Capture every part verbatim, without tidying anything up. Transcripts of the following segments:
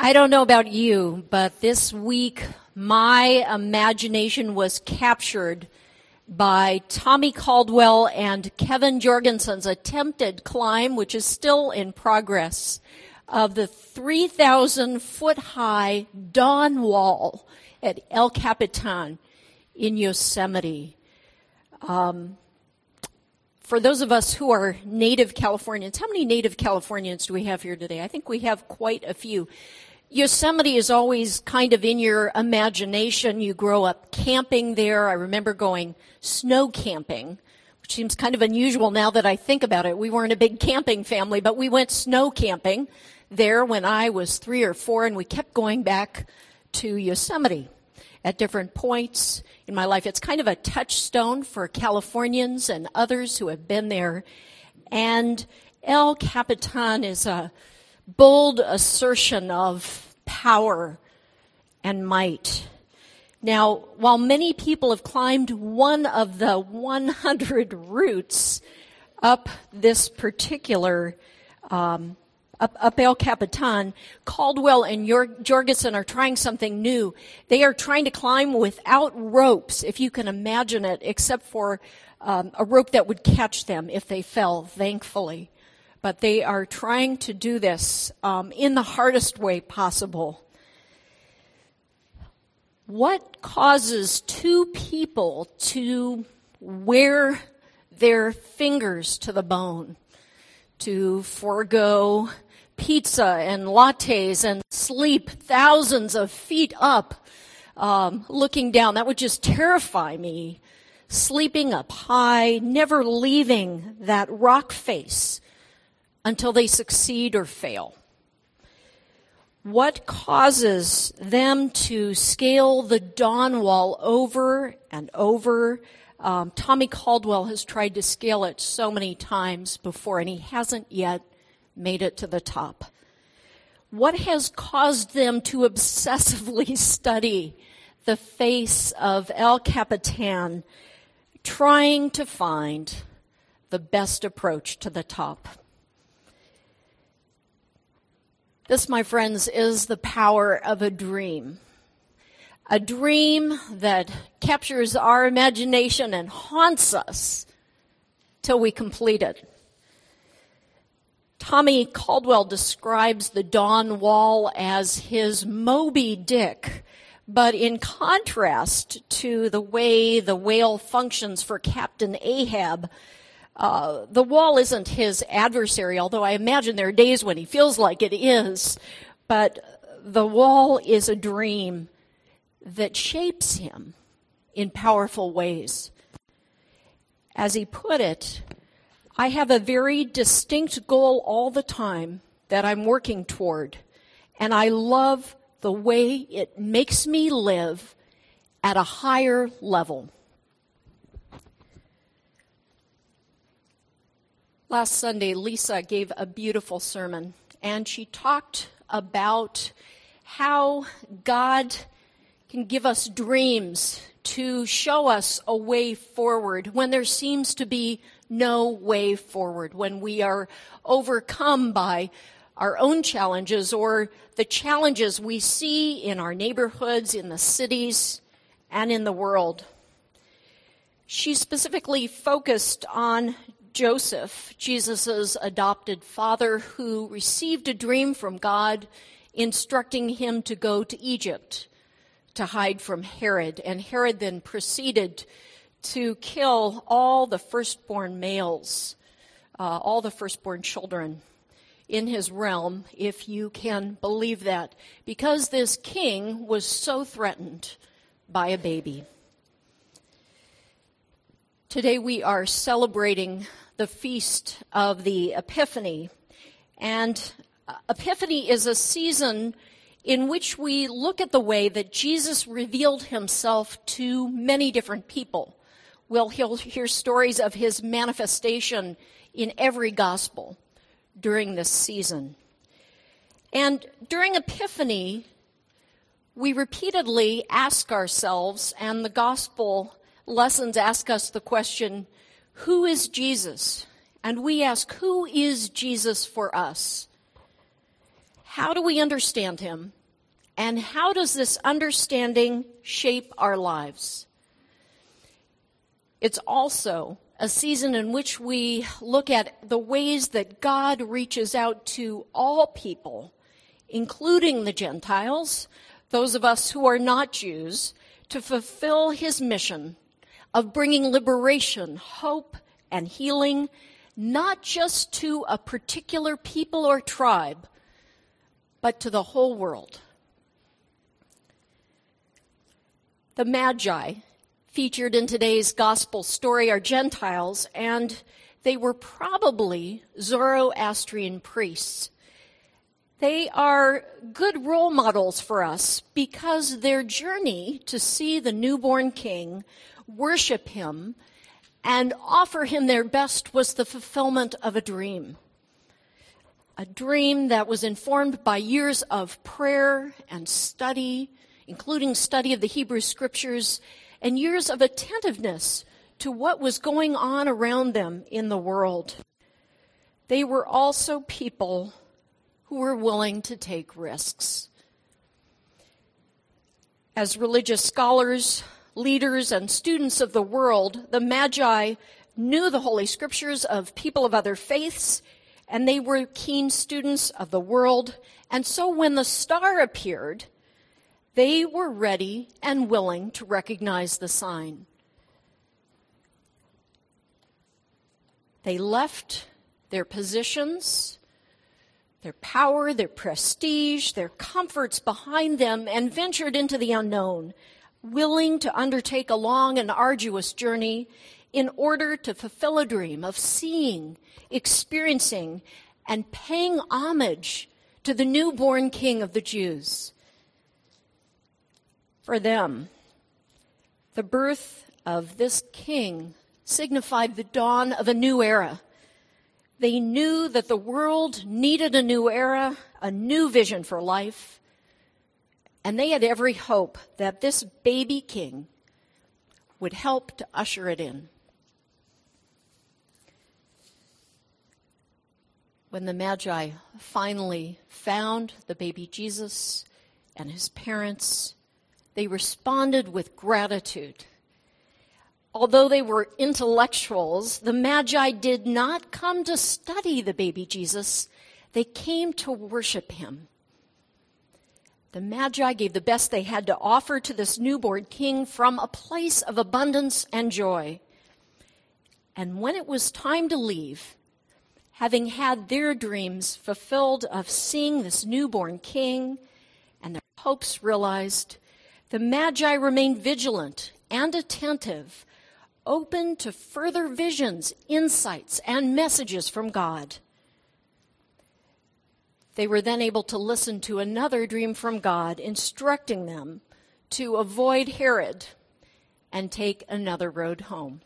I don't know about you, but this week my imagination was captured by Tommy Caldwell and Kevin Jorgensen's attempted climb, which is still in progress, of the three thousand foot high Dawn Wall at El Capitan in Yosemite. Um, for those of us who are native Californians, how many native Californians do we have here today? I think we have quite a few. Yosemite is always kind of in your imagination. You grow up camping there. I remember going snow camping, which seems kind of unusual now that I think about it. We weren't a big camping family, but we went snow camping there when I was three or four, and we kept going back to Yosemite at different points in my life. It's kind of a touchstone for Californians and others who have been there. And El Capitan is a bold assertion of power and might. Now, while many people have climbed one of the one hundred routes up this particular, um, up, up El Capitan, Caldwell and Jorgensen are trying something new. They are trying to climb without ropes, if you can imagine it, except for um, a rope that would catch them if they fell, thankfully. But they are trying to do this um, in the hardest way possible. What causes two people to wear their fingers to the bone, to forego pizza and lattes and sleep thousands of feet up, um, looking down? That would just terrify me. Sleeping up high, never leaving that rock face until they succeed or fail. What causes them to scale the Dawn Wall over and over? Um, Tommy Caldwell has tried to scale it so many times before, and he hasn't yet made it to the top. What has caused them to obsessively study the face of El Capitan, trying to find the best approach to the top? This, my friends, is the power of a dream. A dream that captures our imagination and haunts us till we complete it. Tommy Caldwell describes the Dawn Wall as his Moby Dick, but in contrast to the way the whale functions for Captain Ahab, Uh, the wall isn't his adversary, although I imagine there are days when he feels like it is. But the wall is a dream that shapes him in powerful ways. As he put it, I have a very distinct goal all the time that I'm working toward, and I love the way it makes me live at a higher level. Last Sunday, Lisa gave a beautiful sermon, and she talked about how God can give us dreams to show us a way forward when there seems to be no way forward, when we are overcome by our own challenges or the challenges we see in our neighborhoods, in the cities, and in the world. She specifically focused on Joseph, Jesus' adopted father, who received a dream from God instructing him to go to Egypt to hide from Herod. And Herod then proceeded to kill all the firstborn males, uh, all the firstborn children in his realm, if you can believe that, because this king was so threatened by a baby. Today we are celebrating the feast of the Epiphany. And Epiphany is a season in which we look at the way that Jesus revealed himself to many different people. We'll hear stories of his manifestation in every gospel during this season. And during Epiphany, we repeatedly ask ourselves, and the gospel lessons ask us the question, who is Jesus? And we ask, who is Jesus for us? How do we understand him? And how does this understanding shape our lives? It's also a season in which we look at the ways that God reaches out to all people, including the Gentiles, those of us who are not Jews, to fulfill his mission of bringing liberation, hope, and healing, not just to a particular people or tribe, but to the whole world. The Magi featured in today's gospel story are Gentiles, and they were probably Zoroastrian priests. They are good role models for us because their journey to see the newborn king, worship him, and offer him their best was the fulfillment of a dream. A dream that was informed by years of prayer and study, including study of the Hebrew Scriptures, and years of attentiveness to what was going on around them in the world. They were also people who were willing to take risks. As religious scholars, leaders, and students of the world, the Magi knew the Holy Scriptures of people of other faiths, and they were keen students of the world. And so when the star appeared, they were ready and willing to recognize the sign. They left their positions, their power, their prestige, their comforts behind them and ventured into the unknown, willing to undertake a long and arduous journey in order to fulfill a dream of seeing, experiencing, and paying homage to the newborn King of the Jews. For them, the birth of this king signified the dawn of a new era. They knew that the world needed a new era, a new vision for life, and they had every hope that this baby king would help to usher it in. When the Magi finally found the baby Jesus and his parents, they responded with gratitude. Although they were intellectuals, the Magi did not come to study the baby Jesus. They came to worship him. The Magi gave the best they had to offer to this newborn king from a place of abundance and joy. And when it was time to leave, having had their dreams fulfilled of seeing this newborn king and their hopes realized, the Magi remained vigilant and attentive, open to further visions, insights, and messages from God. They were then able to listen to another dream from God, instructing them to avoid Herod and take another road home.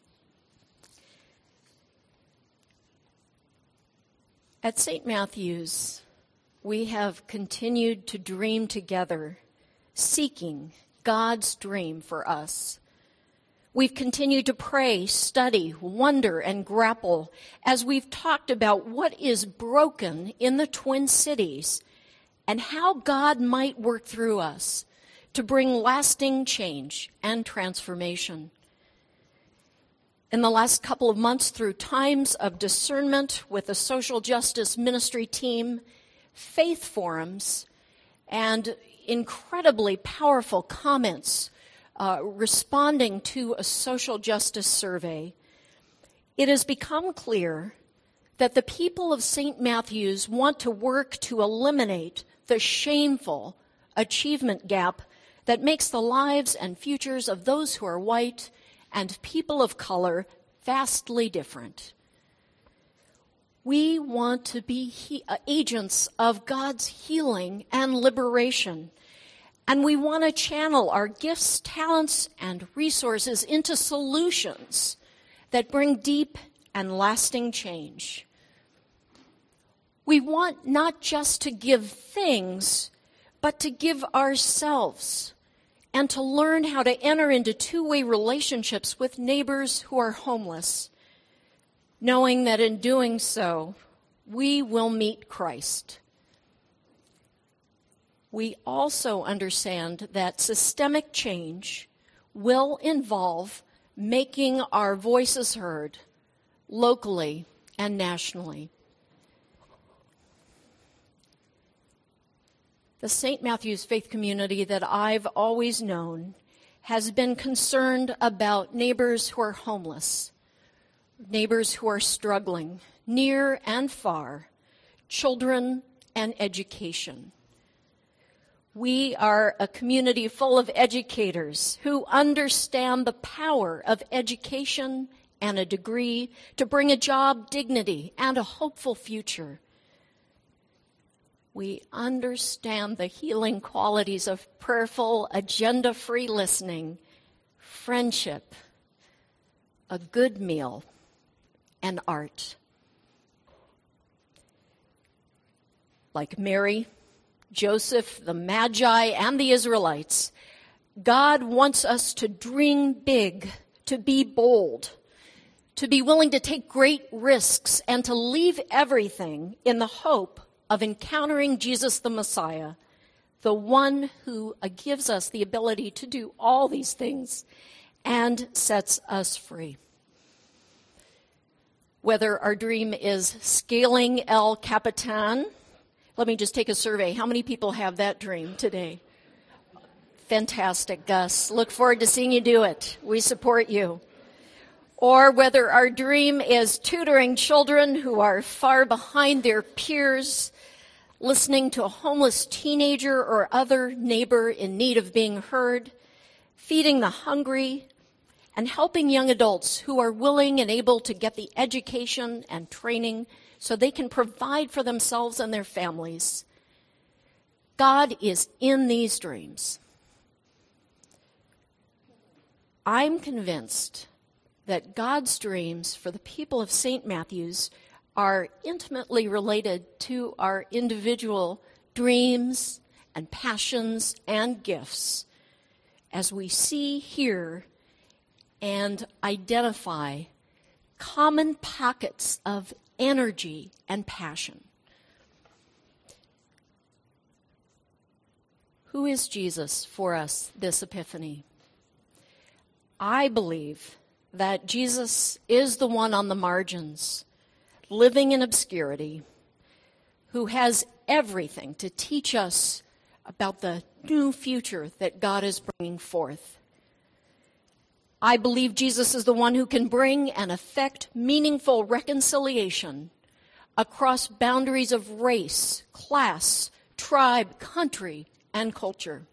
At Saint Matthew's, we have continued to dream together, seeking God's dream for us. We've continued to pray, study, wonder, and grapple as we've talked about what is broken in the Twin Cities and how God might work through us to bring lasting change and transformation. In the last couple of months, through times of discernment with the social justice ministry team, faith forums, and incredibly powerful comments uh, responding to a social justice survey, it has become clear that the people of Saint Matthew's want to work to eliminate the shameful achievement gap that makes the lives and futures of those who are white and people of color vastly different. We want to be he- agents of God's healing and liberation, and we want to channel our gifts, talents, and resources into solutions that bring deep and lasting change. We want not just to give things, but to give ourselves, and to learn how to enter into two-way relationships with neighbors who are homeless, knowing that in doing so, we will meet Christ. we also understand that systemic change will involve making our voices heard locally and nationally. The Saint Matthew's faith community that I've always known has been concerned about neighbors who are homeless, neighbors who are struggling, near and far, children and education. We are a community full of educators who understand the power of education and a degree to bring a job, dignity, and a hopeful future. We understand the healing qualities of prayerful, agenda-free listening, friendship, a good meal, and art. Like Mary, Joseph, the Magi, and the Israelites, God wants us to dream big, to be bold, to be willing to take great risks, and to leave everything in the hope of encountering Jesus the Messiah, the one who uh, gives us the ability to do all these things and sets us free. Whether our dream is scaling El Capitan, let me just take a survey. How many people have that dream today? Fantastic, Gus. Look forward to seeing you do it. We support you. Or whether our dream is tutoring children who are far behind their peers, listening to a homeless teenager or other neighbor in need of being heard, feeding the hungry, and helping young adults who are willing and able to get the education and training so they can provide for themselves and their families. God is in these dreams. I'm convinced that God's dreams for the people of Saint Matthew's are intimately related to our individual dreams and passions and gifts as we see, hear, and identify common pockets of energy and passion. Who is Jesus for us this Epiphany? I believe that Jesus is the one on the margins, living in obscurity, who has everything to teach us about the new future that God is bringing forth. I believe Jesus is the one who can bring and effect meaningful reconciliation across boundaries of race, class, tribe, country, and culture.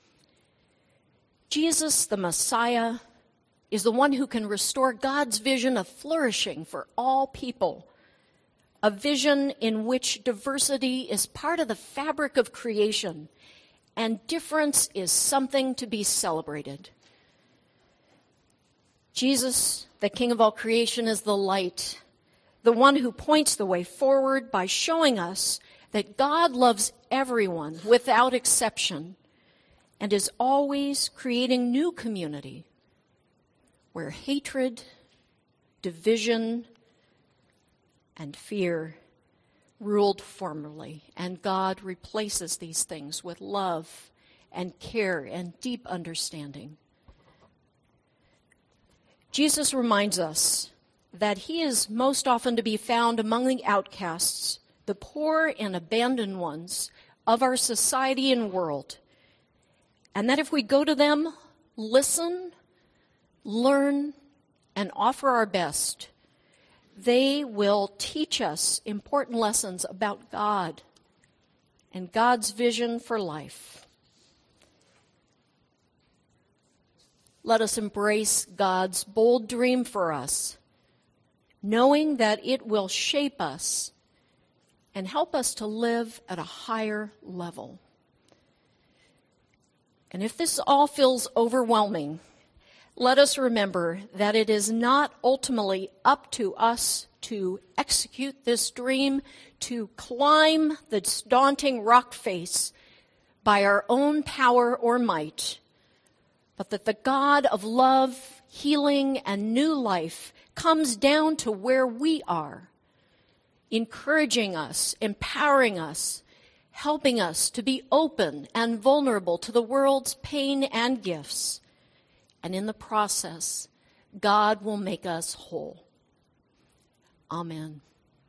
Jesus, the Messiah, is the one who can restore God's vision of flourishing for all people, a vision in which diversity is part of the fabric of creation and difference is something to be celebrated. Jesus, the King of all creation, is the light, the one who points the way forward by showing us that God loves everyone without exception and is always creating new community where hatred, division, and fear ruled formerly, and God replaces these things with love and care and deep understanding. Jesus reminds us that he is most often to be found among the outcasts, the poor and abandoned ones of our society and world, and that if we go to them, listen, learn, and offer our best, they will teach us important lessons about God and God's vision for life. Let us embrace God's bold dream for us, knowing that it will shape us and help us to live at a higher level. And if this all feels overwhelming, let us remember that it is not ultimately up to us to execute this dream, to climb the daunting rock face by our own power or might, but that the God of love, healing, and new life comes down to where we are, encouraging us, empowering us, helping us to be open and vulnerable to the world's pain and gifts. And in the process, God will make us whole. Amen.